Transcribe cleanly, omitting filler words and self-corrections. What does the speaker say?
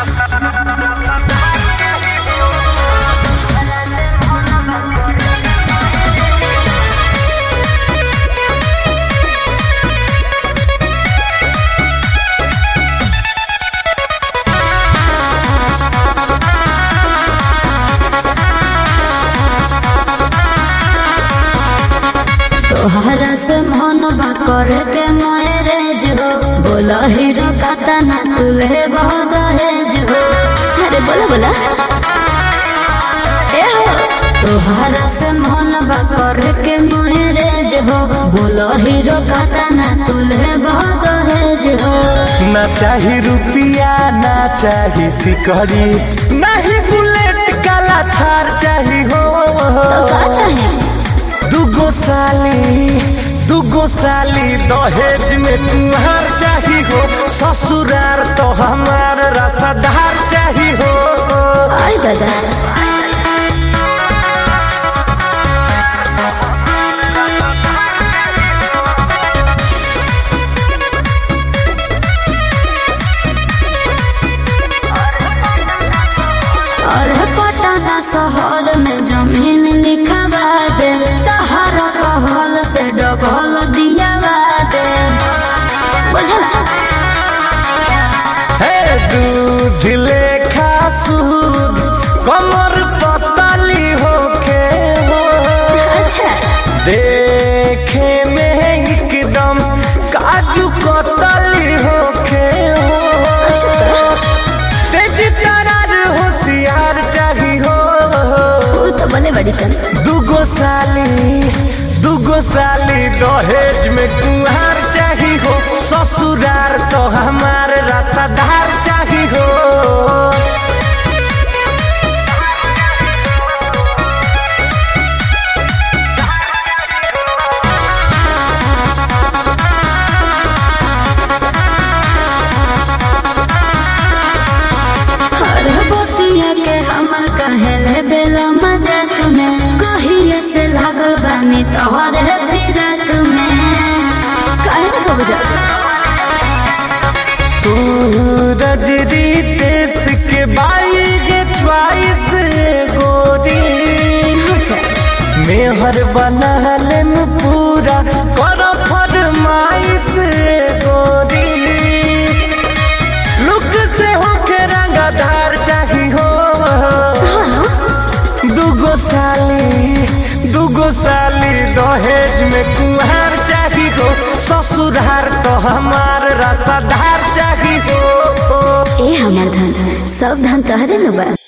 तोहरा से मन बा करे के मैरेज हो, बोला हीरो काता ना तुले बहुत दहेज हो। अरे बोला बोला ए हो, तोहरा से मन बा करे के मैरेज हो, बोला हीरो काता ना तुले बहुत दहेज हो। ना चाही रुपिया ना चाही सिकड़ी, नहीं बुलेट काला थार चाही हो। तो का चाहिए? दुगो साली दहेज में तुम्हार चाही हो, ससुरार तो हमार रसादार चाही हो। आई दादा और पटना शहर में जमीन लिखवा दे, तहरा कहल से डबल दियावा दे। बुझला? हे दूध लेखा सूद कमर पतली होके हो, अच्छा देखे में एकदम काजू कतली होके हो। तेज तरार होशियार चाही हो। तू तो बोले बड़ी सन। दुगो साली दहेज में तुम्हार चाही हो, ससुरार तो हमार रसादार चाही हो। अरे बोतिया के हमर कहेले बेला मजाक में, कहिए से लागल बानी तोहरे फिराक में। काहे ना कब जा सूरज रितेश के बाई गे च्वाइस गोरी, मेहर बनहलन पूरा कर फरमाइश गोरी। लुक से होके रंगदार चाही हो। दुगो साली दहेज में कुहार चाही हो, ससुरार तो हमार रसादार चाही हो। ए हमर धन सब धन तहरे न बा।